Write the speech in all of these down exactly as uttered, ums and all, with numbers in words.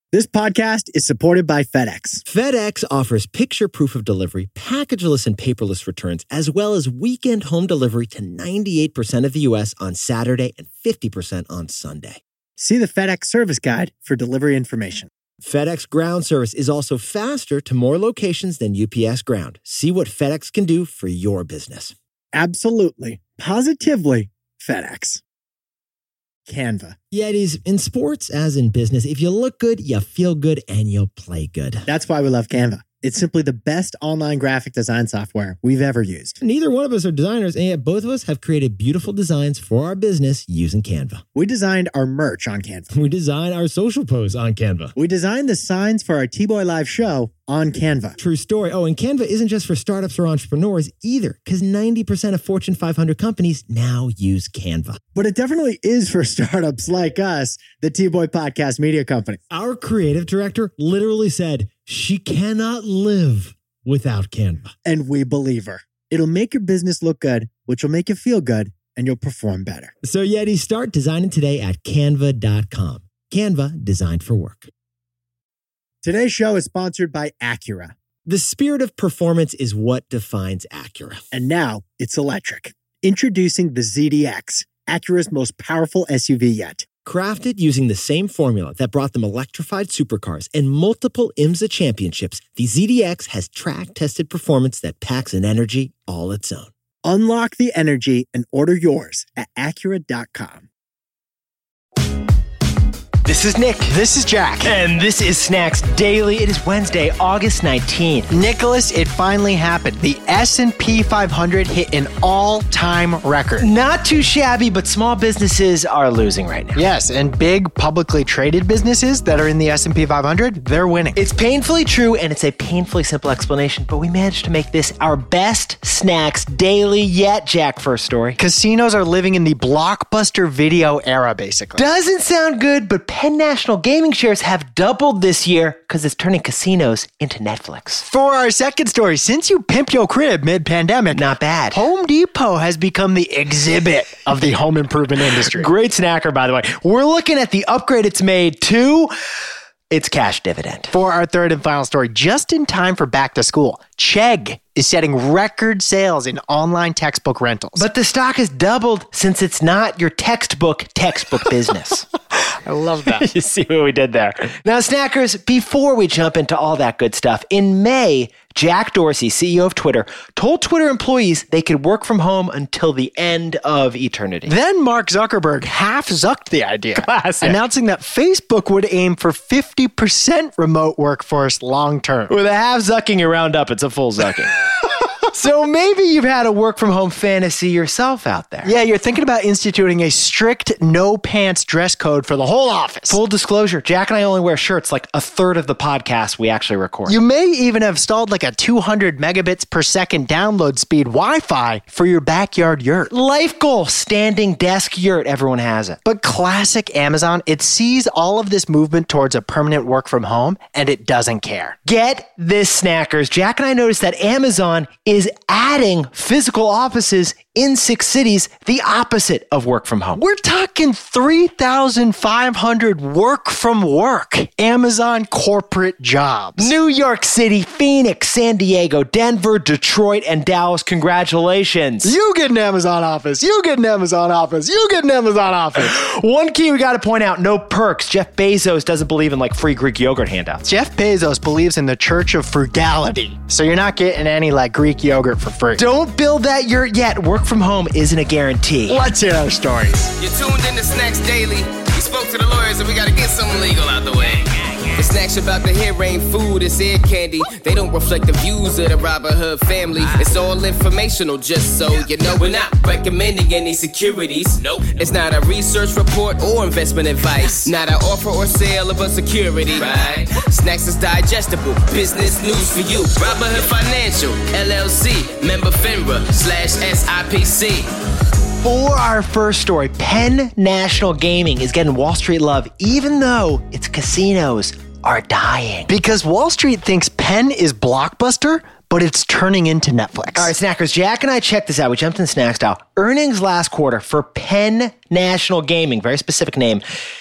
This podcast is supported by FedEx. FedEx offers picture proof of delivery, packageless and paperless returns, as well as weekend home delivery to ninety-eight percent of the U S on Saturday and fifty percent on Sunday. See the FedEx service guide for delivery information. FedEx Ground service is also faster to more locations than U P S Ground. See what FedEx can do for your business. Absolutely, positively FedEx. Canva. Yetis, in sports as in business, if you look good, you feel good, and you'll play good. That's why we love Canva. It's simply the best online graphic design software we've ever used. Neither one of us are designers, and yet both of us have created beautiful designs for our business using Canva. We designed our merch on Canva. We designed our social posts on Canva. We designed the signs for our T-Boy Live show on Canva. True story. Oh, and Canva isn't just for startups or entrepreneurs either, because ninety percent of Fortune five hundred companies now use Canva. But it definitely is for startups like us, the T-Boy Podcast Media Company. Our creative director literally said she cannot live without Canva. And we believe her. It'll make your business look good, which will make you feel good, and you'll perform better. So Yeti, start designing today at canva dot com. Canva, designed for work. Today's show is sponsored by Acura. The spirit of performance is what defines Acura. And now it's electric. Introducing the Z D X, Acura's most powerful S U V yet. Crafted using the same formula that brought them electrified supercars and multiple IMSA championships, the Z D X has track-tested performance that packs an energy all its own. Unlock the energy and order yours at Acura dot com. This is Nick. This is Jack. And this is Snacks Daily. It is Wednesday, August nineteenth. Nicholas, it finally happened. The S and P five hundred hit an all-time record. Not too shabby, but small businesses are losing right now. Yes, and big publicly traded businesses that are in the S and P five hundred, they're winning. It's painfully true, and it's a painfully simple explanation, but we managed to make this our best Snacks Daily yet, Jack. First story. Casinos are living in the blockbuster video era, basically. Doesn't sound good, but Penn National Gaming shares have doubled this year because it's turning casinos into Netflix. For our second story, since you pimp your crib mid-pandemic, not bad. Home Depot has become the exhibit of the home improvement industry. Great snacker, by the way. We're looking at the upgrade it's made to its cash dividend. For our third and final story, just in time for back to school, Chegg is setting record sales in online textbook rentals. But the stock has doubled since it's not your textbook textbook business. I love that. You see what we did there. Now, snackers, before we jump into all that good stuff, in May, Jack Dorsey, C E O of Twitter, told Twitter employees they could work from home until the end of eternity. Then Mark Zuckerberg half-zucked the idea, Classic. announcing that Facebook would aim for fifty percent remote workforce long-term. With a half-zucking you round up, it's a full zucking. So maybe you've had a work-from-home fantasy yourself out there. Yeah, you're thinking about instituting a strict no-pants dress code for the whole office. Full disclosure, Jack and I only wear shirts like a third of the podcast we actually record. You may even have installed like a two hundred megabits per second download speed Wi-Fi for your backyard yurt. Life goal, standing desk yurt, everyone has it. But classic Amazon, it sees all of this movement towards a permanent work from home, and it doesn't care. Get this, snackers. Jack and I noticed that Amazon is adding physical offices in six cities, the opposite of work from home. We're talking three thousand five hundred work from work Amazon corporate jobs. New York City, Phoenix, San Diego, Denver, Detroit, and Dallas. Congratulations. You get an Amazon office. You get an Amazon office. You get an Amazon office. One key we got to point out, no perks. Jeff Bezos doesn't believe in like free Greek yogurt handouts. Jeff Bezos believes in the church of frugality. So you're not getting any like Greek yogurt for free. Don't build that yurt yet. Work from home isn't a guarantee. Let's hear our stories. You're tuned in to Snacks Daily. We spoke to the lawyers and we gotta get something legal out the way. The snacks about to hear ain't food, it's ear candy. They don't reflect the views of the Robin Hood family. It's all informational, just so you know. We're not recommending any securities. Nope. It's not a research report or investment advice. Not an offer or sale of a security. Right. Snacks is digestible. Business news for you. Robin Hood Financial, L L C, member FINRA, slash S I P C. For our first story, Penn National Gaming is getting Wall Street love, even though its casinos are dying. Because Wall Street thinks Penn is Blockbuster, but it's turning into Netflix. All right, snackers, Jack and I checked this out. We jumped in snack style. Earnings last quarter for Penn National Gaming, very specific name,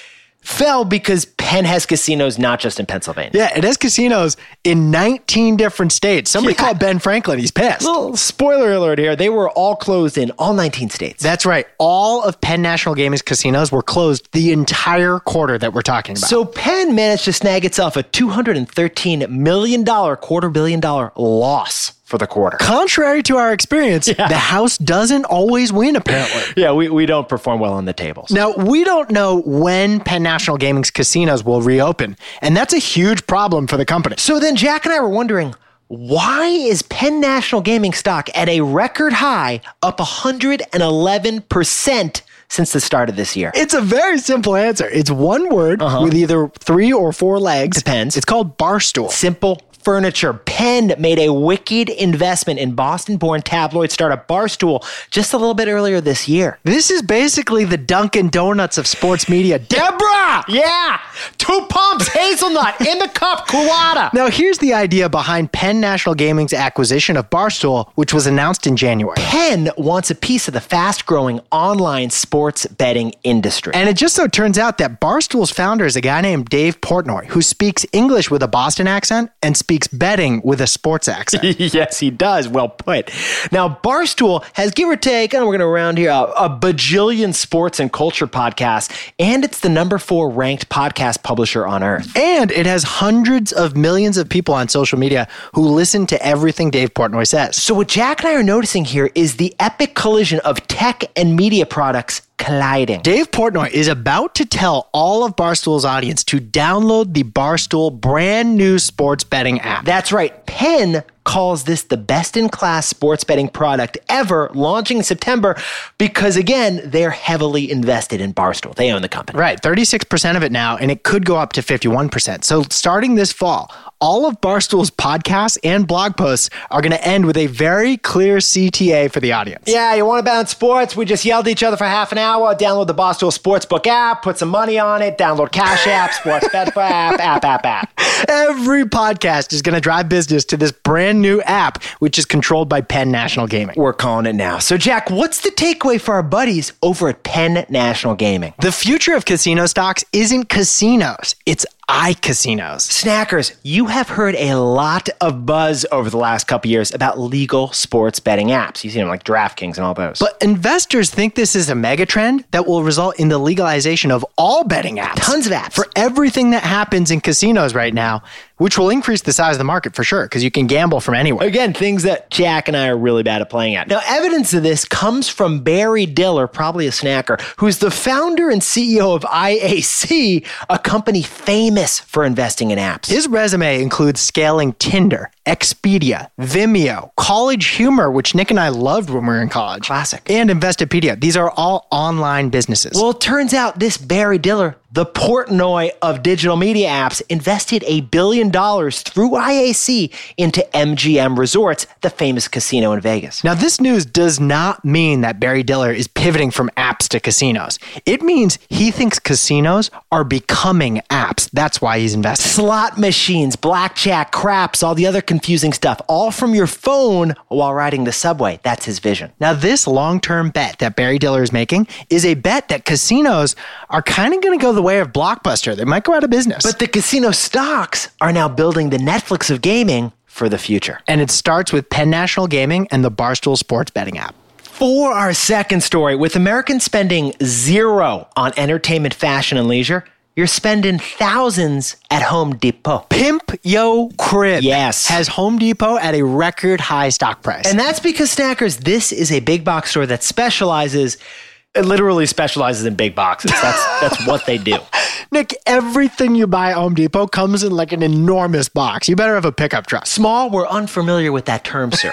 fell because Penn has casinos not just in Pennsylvania. Yeah, it has casinos in nineteen different states. Somebody Yeah. called Ben Franklin. He's pissed. Little spoiler alert here. They were all closed in all nineteen states. That's right. All of Penn National Gaming's casinos were closed the entire quarter that we're talking about. So Penn managed to snag itself a two hundred thirteen million dollars, quarter billion dollar loss for the quarter. contrary to our experience, Yeah. the house doesn't always win, apparently. Yeah, we, we don't perform well on the tables. Now, we don't know when Penn National Gaming's casinos will reopen, and that's a huge problem for the company. So then Jack and I were wondering, why is Penn National Gaming stock at a record high, up one hundred eleven percent since the start of this year? It's a very simple answer. It's one word with either three or four legs. Depends. It's called Barstool. Simple furniture. Penn made a wicked investment in Boston-born tabloid startup Barstool just a little bit earlier this year. This is basically the Dunkin' Donuts of sports media. Deborah! Yeah! Two pumps, hazelnut, in the cup, Culotta. Now, here's the idea behind Penn National Gaming's acquisition of Barstool, which was announced in January. Penn wants a piece of the fast-growing online sports betting industry. And it just so turns out that Barstool's founder is a guy named Dave Portnoy, who speaks English with a Boston accent and speaks betting with a sports accent. Yes, he does. Well put. Now, Barstool has, give or take, and we're going to round here, a, a bajillion sports and culture podcasts, and it's the number four ranked podcast publisher on earth. And it has hundreds of millions of people on social media who listen to everything Dave Portnoy says. So what Jack and I are noticing here is the epic collision of tech and media products colliding. Dave Portnoy is about to tell all of Barstool's audience to download the Barstool brand new sports betting app. That's right. Penn calls this the best-in-class sports betting product ever, launching in September because, again, they're heavily invested in Barstool. They own the company. Right, thirty-six percent of it now, and it could go up to fifty-one percent. So starting this fall, all of Barstool's podcasts and blog posts are going to end with a very clear C T A for the audience. Yeah, you want to bet on sports? We just yelled at each other for half an hour. Download the Barstool Sportsbook app, put some money on it, download Cash App, Sports Bet app, app, app, app. Every podcast is going to drive business to this brand new app, which is controlled by Penn National Gaming. We're calling it now. So, Jack, what's the takeaway for our buddies over at Penn National Gaming? The future of casino stocks isn't casinos, it's iCasinos. Snackers, you have heard a lot of buzz over the last couple years about legal sports betting apps. You see them like DraftKings and all those. But investors think this is a mega trend that will result in the legalization of all betting apps. Tons of apps. For everything that happens in casinos right now, which will increase the size of the market for sure, because you can gamble from anywhere. Again, things that Jack and I are really bad at playing at. Now, evidence of this comes from Barry Diller, probably a snacker, who's the founder and C E O of I A C, a company famous for investing in apps. His resume includes scaling Tinder, Expedia, Vimeo, College Humor, which Nick and I loved when we were in college. Classic. And Investopedia. These are all online businesses. Well, it turns out this Barry Diller, the Portnoy of digital media apps, invested a billion dollars through I A C into M G M Resorts, the famous casino in Vegas. Now, this news does not mean that Barry Diller is pivoting from apps to casinos. It means he thinks casinos are becoming apps. That's why he's investing. Slot machines, blackjack, craps, all the other confusing stuff, all from your phone while riding the subway. That's his vision. Now, this long-term bet that Barry Diller is making is a bet that casinos are kind of going to go the way of Blockbuster. They might go out of business. But the casino stocks are now building the Netflix of gaming for the future. And it starts with Penn National Gaming and the Barstool Sports Betting app. For our second story, with Americans spending zero on entertainment, fashion, and leisure, you're spending thousands at Home Depot. Pimp Yo Crib Yes. has Home Depot at a record high stock price. And that's because, Snackers, this is a big box store that specializes, it literally specializes in big boxes. That's that's what they do. Nick, everything you buy at Home Depot comes in like an enormous box. You better have a pickup truck. Small, we're unfamiliar with that term, sir.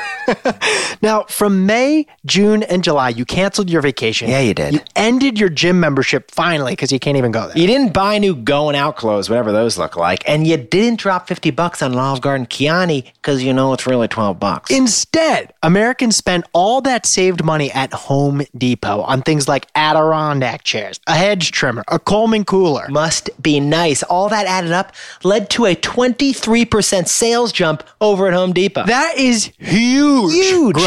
Now, from May, June, and July, you canceled your vacation. Yeah, you did. You ended your gym membership finally because you can't even go there. You didn't buy new going out clothes, whatever those look like, and you didn't drop fifty bucks on Olive Garden Kiani because you know it's really twelve bucks. Instead, Americans spent all that saved money at Home Depot on things like Adirondack chairs, a hedge trimmer, a Coleman cooler. Must be nice. All that added up led to a twenty-three percent sales jump over at Home Depot. That is huge, Huge growth.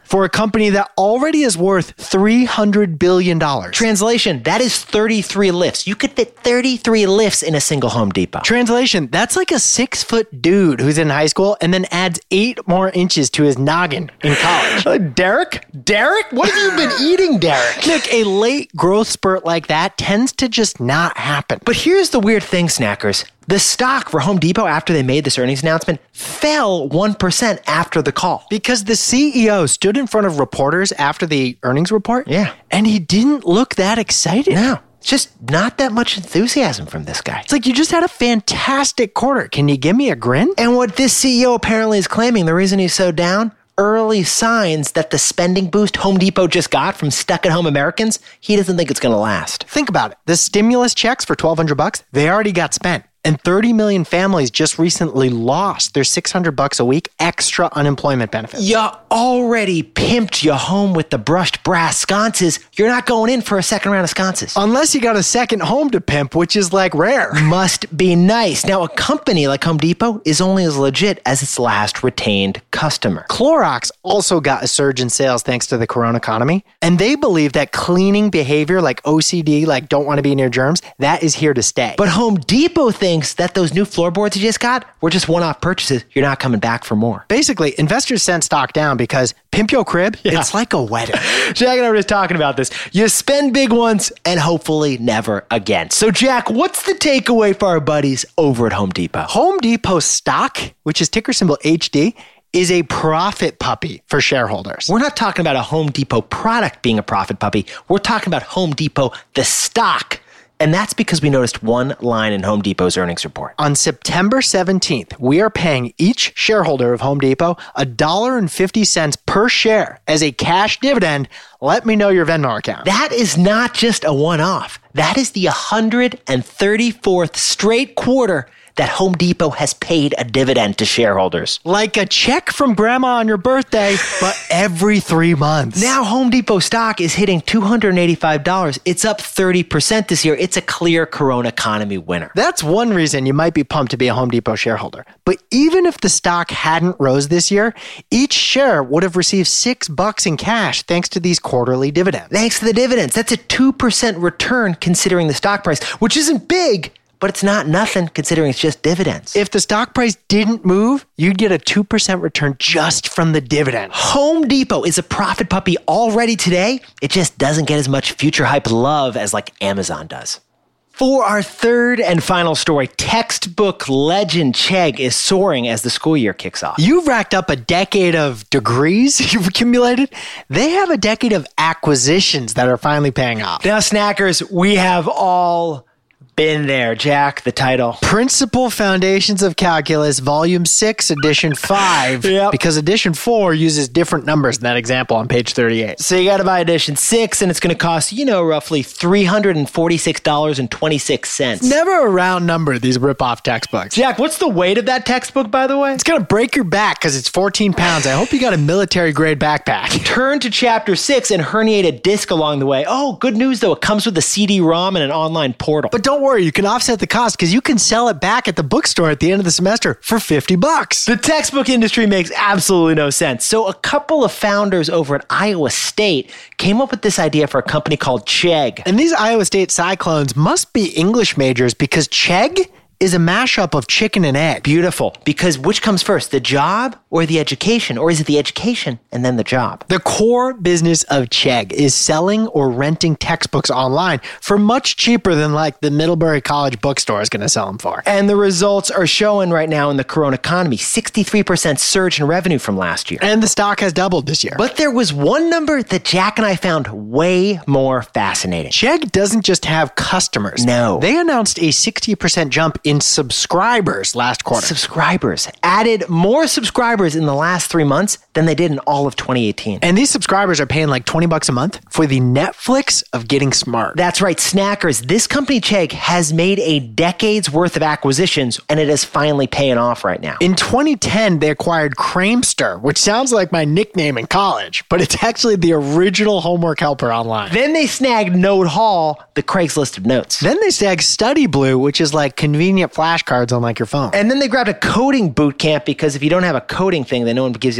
for a company that already is worth three hundred billion dollars. Translation, that is thirty-three lifts. You could fit thirty-three lifts in a single Home Depot. Translation, that's like a six-foot dude who's in high school and then adds eight more inches to his noggin in college. Uh, Derek? Derek? What have you been eating, Derek? Nick, a late growth spurt like that tends to just not happen. But here's the weird thing, Snackers. The stock for Home Depot after they made this earnings announcement fell one percent after the call. Because the C E O stood in front of reporters after the earnings report. Yeah. And he didn't look that excited. No, just not that much enthusiasm from this guy. It's like, you just had a fantastic quarter. Can you give me a grin? And what this C E O apparently is claiming, the reason he's so down, early signs that the spending boost Home Depot just got from stuck-at-home Americans, he doesn't think it's going to last. Think about it. The stimulus checks for twelve hundred bucks, they already got spent. And thirty million families just recently lost their six hundred bucks a week extra unemployment benefits. You already pimped your home with the brushed brass sconces. You're not going in for a second round of sconces. Unless you got a second home to pimp, which is like rare. Must be nice. Now, a company like Home Depot is only as legit as its last retained customer. Clorox also got a surge in sales thanks to the corona economy. And they believe that cleaning behavior like O C D, like don't want to be near germs, that is here to stay. But Home Depot thinks that those new floorboards you just got were just one-off purchases. You're not coming back for more. Basically, investors sent stock down because pimp your crib, yeah. It's like a wedding. Jack and I were just talking about this. You spend big once and hopefully never again. So Jack, what's the takeaway for our buddies over at Home Depot? Home Depot stock, which is ticker symbol H D, is a profit puppy for shareholders. We're not talking about a Home Depot product being a profit puppy. We're talking about Home Depot, the stock. And that's because we noticed one line in Home Depot's earnings report. On September seventeenth, we are paying each shareholder of Home Depot one dollar and fifty cents per share as a cash dividend. Let me know your Venmo account. That is not just a one-off. That is the one hundred thirty-fourth straight quarter that Home Depot has paid a dividend to shareholders. Like a check from grandma on your birthday, but every three months. Now Home Depot stock is hitting two hundred eighty-five dollars. It's up thirty percent this year. It's a clear corona economy winner. That's one reason you might be pumped to be a Home Depot shareholder. But even if the stock hadn't rose this year, each share would have received six bucks in cash thanks to these quarterly dividends. Thanks to the dividends. That's a two percent return considering the stock price, which isn't big, but it's not nothing considering it's just dividends. If the stock price didn't move, you'd get a two percent return just from the dividend. Home Depot is a profit puppy already today. It just doesn't get as much future hype love as like Amazon does. For our third and final story, textbook legend Chegg is soaring as the school year kicks off. You've racked up a decade of degrees you've accumulated. They have a decade of acquisitions that are finally paying off. Now, Snackers, we have all been there. Jack, the title. Principal Foundations of Calculus, Volume six, Edition five. Yep. Because Edition four uses different numbers in that example on page thirty-eight. So you got to buy Edition six, and it's going to cost, you know, roughly three hundred forty-six dollars and twenty-six cents. Never a round number, these rip-off textbooks. Jack, what's the weight of that textbook, by the way? It's going to break your back because it's fourteen pounds. I hope you got a military-grade backpack. Turn to Chapter six and herniate a disc along the way. Oh, good news, though. It comes with a C D ROM and an online portal. But don't worry. You can offset the cost because you can sell it back at the bookstore at the end of the semester for fifty bucks. The textbook industry makes absolutely no sense. So a couple of founders over at Iowa State came up with this idea for a company called Chegg. And these Iowa State Cyclones must be English majors because Chegg is a mashup of chicken and egg. Beautiful. Because which comes first, the job or the education? Or is it the education and then the job? The core business of Chegg is selling or renting textbooks online for much cheaper than like the Middlebury College bookstore is going to sell them for. And the results are showing right now in the corona economy, sixty-three percent surge in revenue from last year. And the stock has doubled this year. But there was one number that Jack and I found way more fascinating. Chegg doesn't just have customers. No. They announced a sixty percent jump in subscribers last quarter. Subscribers. Added more subscribers in the last three months than they did in all of twenty eighteen. And these subscribers are paying like twenty bucks a month for the Netflix of getting smart. That's right, Snackers. This company, Chegg, has made a decade's worth of acquisitions, and it is finally paying off right now. In twenty ten, they acquired Cramster, which sounds like my nickname in college, but it's actually the original homework helper online. Then they snagged Note Hall, the Craigslist of notes. Then they snagged Study Blue, which is like convenient flashcards on like your phone. And then they grabbed a coding boot camp because if you don't have a coding thing, then no one gives you like any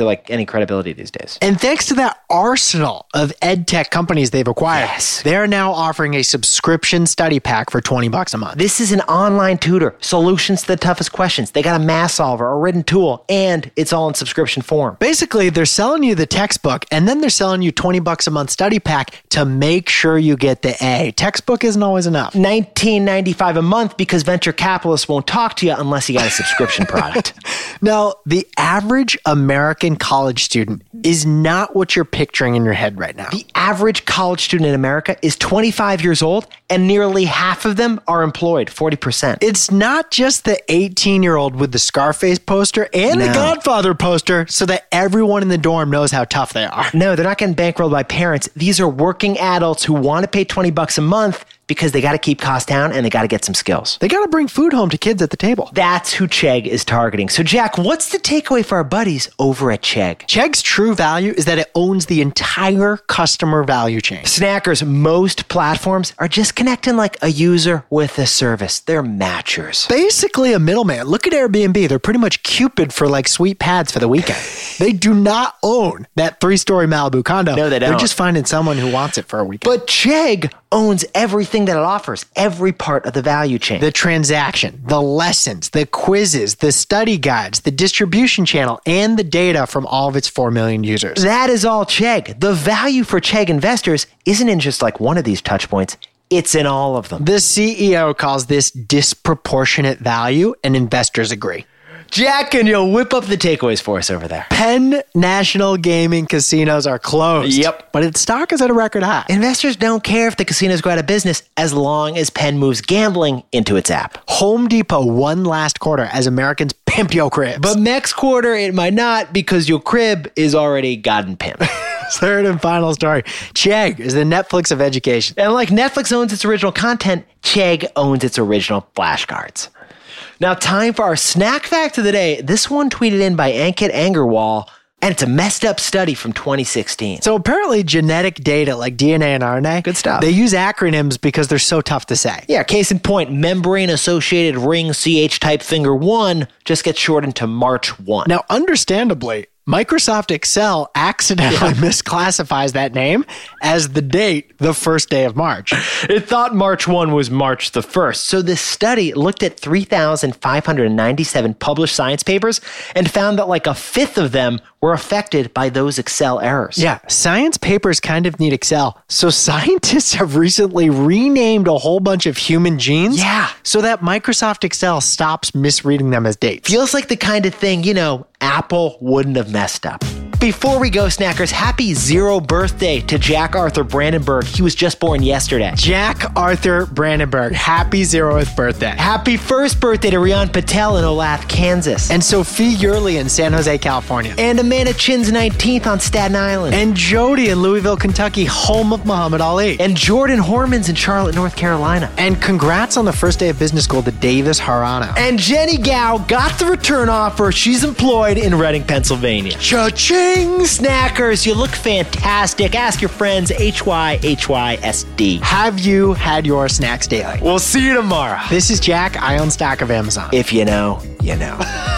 credibility these days. And thanks to that arsenal of ed tech companies they've acquired, Yes. they're now offering a subscription study pack for twenty bucks a month. This is an online tutor, solutions to the toughest questions. They got a math solver, a written tool, and it's all in subscription form. Basically, they're selling you the textbook, and then they're selling you twenty bucks a month study pack to make sure you get the A. Textbook isn't always enough. nineteen ninety-five a month because venture capitalists won't talk to you unless you got a subscription product. Now, the average American college student is not what you're picturing in your head right now. The average college student in America is twenty-five years old, and nearly half of them are employed, forty percent. It's not just the eighteen-year-old with the Scarface poster and No. the Godfather poster so that everyone in the dorm knows how tough they are. No, they're not getting bankrolled by parents. These are working adults who want to pay twenty bucks a month because they got to keep costs down and they got to get some skills. They got to bring food home to kids at the table. That's who Chegg is targeting. So, Jack, what's the takeaway for our buddies over at Chegg? Chegg's true value is that it owns the entire customer value chain. Snackers, most platforms are just connecting like a user with a service. They're matchers. Basically a middleman. Look at Airbnb. They're pretty much Cupid for like sweet pads for the weekend. They do not own that three-story Malibu condo. No, they don't. They're just finding someone who wants it for a weekend. But Chegg owns everything that it offers, every part of the value chain. The transaction, the lessons, the quizzes, the study guides, the distribution channel, and the data from all of its four million users. That is all Chegg. The value for Chegg investors isn't in just like one of these touch points. It's in all of them. The C E O calls this disproportionate value, and investors agree. Jack, and you'll whip up the takeaways for us over there. Penn National Gaming casinos are closed. Yep. But its stock is at a record high. Investors don't care if the casinos go out of business as long as Penn moves gambling into its app. Home Depot won last quarter as Americans pimp yo cribs. But next quarter, it might not because your crib is already gotten pimped. Third and final story. Chegg is the Netflix of education. And like Netflix owns its original content, Chegg owns its original flashcards. Now, time for our snack fact of the day. This one tweeted in by Ankit Angerwal, and it's a messed up study from twenty sixteen. So apparently genetic data like D N A and R N A, Good stuff. they use acronyms because they're so tough to say. Yeah, case in point, membrane-associated ring C H type finger one just gets shortened to March first. Now, understandably, Microsoft Excel accidentally misclassifies that name as the date, the first day of March. It thought March first was March the first. So this study looked at three thousand five hundred ninety-seven published science papers and found that like a fifth of them were affected by those Excel errors. Yeah, science papers kind of need Excel. So scientists have recently renamed a whole bunch of human genes Yeah. so that Microsoft Excel stops misreading them as dates. Feels like the kind of thing, you know, Apple wouldn't have messed up. Before we go, Snackers, happy zero birthday to Jack Arthur Brandenburg. He was just born yesterday. Jack Arthur Brandenburg, happy zeroth birthday. Happy first birthday to Rian Patel in Olathe, Kansas. And Sophie Yurley in San Jose, California. And Amanda Chin's nineteenth on Staten Island. And Jody in Louisville, Kentucky, home of Muhammad Ali. And Jordan Horman's in Charlotte, North Carolina. And congrats on the first day of business school to Davis Harano. And Jenny Gao got the return offer. She's employed in Reading, Pennsylvania. Cha-ching! Snackers, you look fantastic. Ask your friends, H Y H Y S D. Have you had your snacks daily? We'll see you tomorrow. This is Jack. I own stock of Amazon. If you know, you know.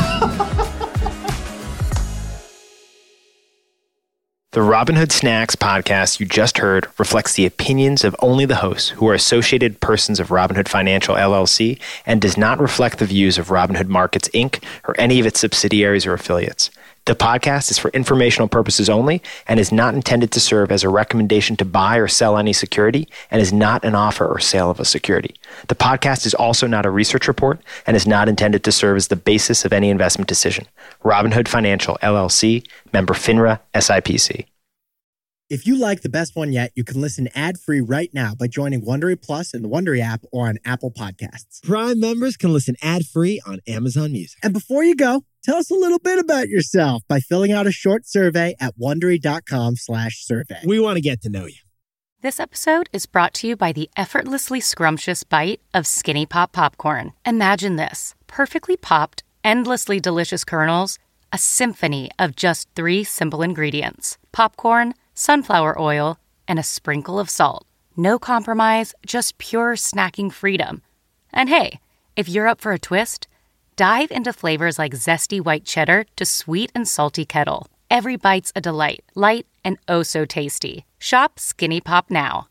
The Robinhood Snacks podcast you just heard reflects the opinions of only the hosts who are associated persons of Robinhood Financial, L L C, and does not reflect the views of Robinhood Markets, Incorporated, or any of its subsidiaries or affiliates. The podcast is for informational purposes only and is not intended to serve as a recommendation to buy or sell any security and is not an offer or sale of a security. The podcast is also not a research report and is not intended to serve as the basis of any investment decision. Robinhood Financial, L L C, member FINRA, S I P C. If you like the best one yet, you can listen ad-free right now by joining Wondery Plus in the Wondery app or on Apple Podcasts. Prime members can listen ad-free on Amazon Music. And before you go, tell us a little bit about yourself by filling out a short survey at Wondery.com slash survey. We want to get to know you. This episode is brought to you by the effortlessly scrumptious bite of Skinny Pop Popcorn. Imagine this, perfectly popped, endlessly delicious kernels, a symphony of just three simple ingredients: popcorn, sunflower oil, and a sprinkle of salt. No compromise, just pure snacking freedom. And hey, if you're up for a twist, dive into flavors like zesty white cheddar to sweet and salty kettle. Every bite's a delight, light and oh so tasty. Shop Skinny Pop now.